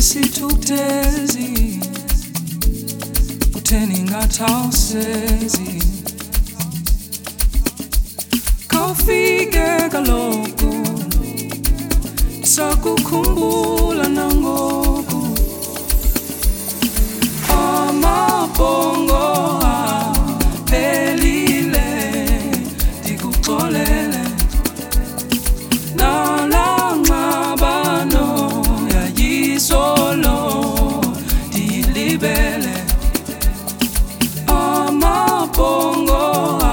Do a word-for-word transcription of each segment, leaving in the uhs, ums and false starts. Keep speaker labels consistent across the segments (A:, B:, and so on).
A: Ndinesithukuthezi kutheni ngathawusezi kawufike kaloku sakukhumbula nangoku amabhongo aphelile ndikuxolele nala ngxabano yayisolo ndiyilibele amabhongo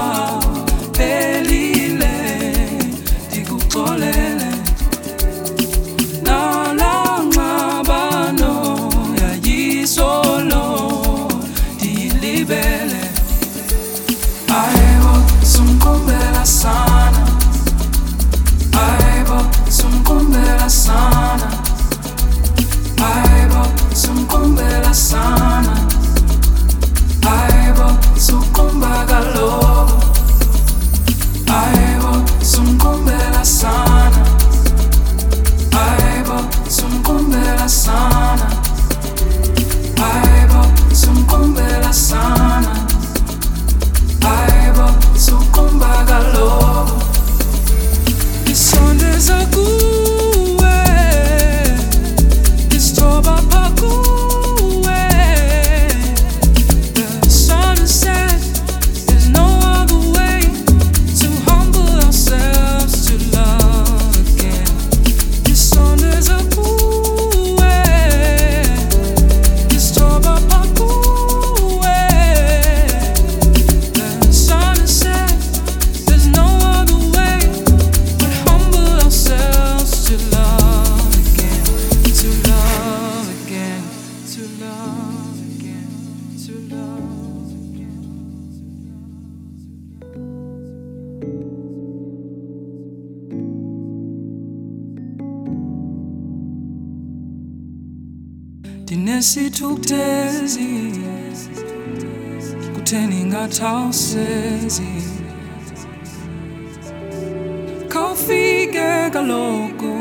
A: aphelile ndikuxolele nala ngxabano yayisolo ndiyilibele ayebo sumkhumbela sana ayebo sumkhumbela sana ayebo sumkhumbela sana ayebo sukumba kaloku ayebo sumkhumbela sana ayebo sumkhumbela sana ayebo sumkhumbela sana ayebo sukumba kaloku isondeza kuwe isithoba phakuwe the sun has set there's no other way to humble ourselves to love again isondeza kuwe isithoba phakuwe the sun has set there's no other way but humble ourselves to love again to love again to love again to love again Ndinesithukuthezi kutheni ngathawusezi kawufike kaloku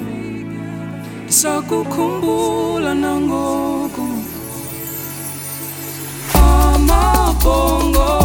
A: sakukhumbula nangoku amabhongo